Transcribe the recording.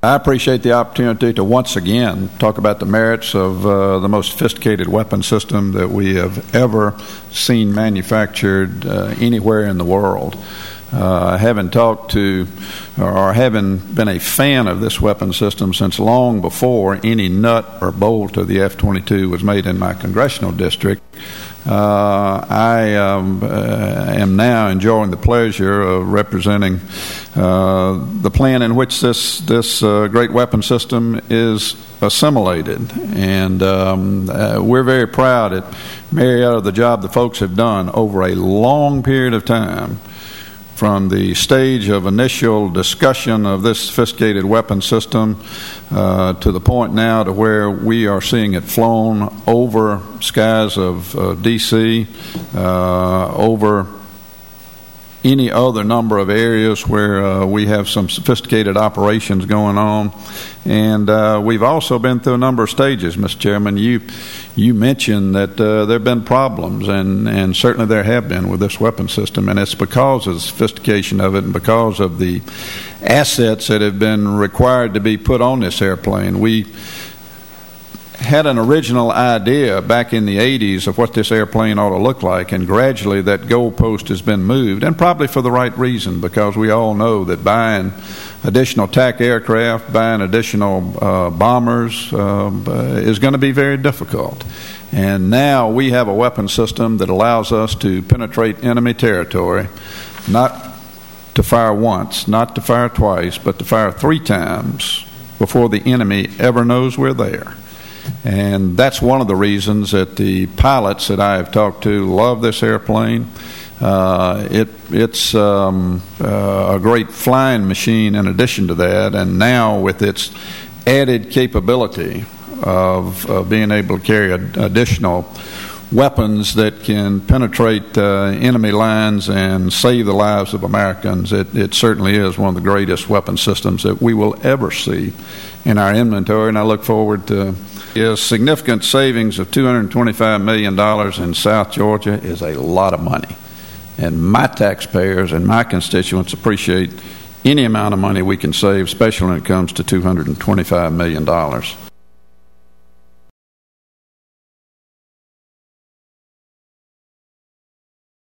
I appreciate the opportunity to once again talk about the merits of the most sophisticated weapon system that we have ever seen manufactured anywhere in the world. Having talked to or having been a fan of this weapon system since long before any nut or bolt of the F-22 was made in my congressional district, I am now enjoying the pleasure of representing the plan in which this great weapon system is assimilated. And we're very proud at Marietta of the job the folks have done over a long period of time, from the stage of initial discussion of this sophisticated weapon system to the point now to where we are seeing it flown over skies of D.C., over any other number of areas where we have some sophisticated operations going on. And we've also been through a number of stages, Mr. Chairman. You mentioned that there have been problems, and certainly there have been with this weapon system, and it's because of the sophistication of it and because of the assets that have been required to be put on this airplane. We had an original idea back in the 80s of what this airplane ought to look like, and gradually that goalpost has been moved, and probably for the right reason, because we all know that buying additional TAC aircraft, buying additional bombers is going to be very difficult. And now we have a weapon system that allows us to penetrate enemy territory, not to fire once, not to fire twice, but to fire 3 times before the enemy ever knows we're there. And that's one of the reasons that the pilots that I have talked to love this airplane. It's a great flying machine in addition to that, and now with its added capability of being able to carry additional weapons that can penetrate enemy lines and save the lives of Americans, it certainly is one of the greatest weapon systems that we will ever see in our inventory, and I look forward to is significant savings of $225 million in South Georgia is a lot of money. And my taxpayers and my constituents appreciate any amount of money we can save, especially when it comes to $225 million.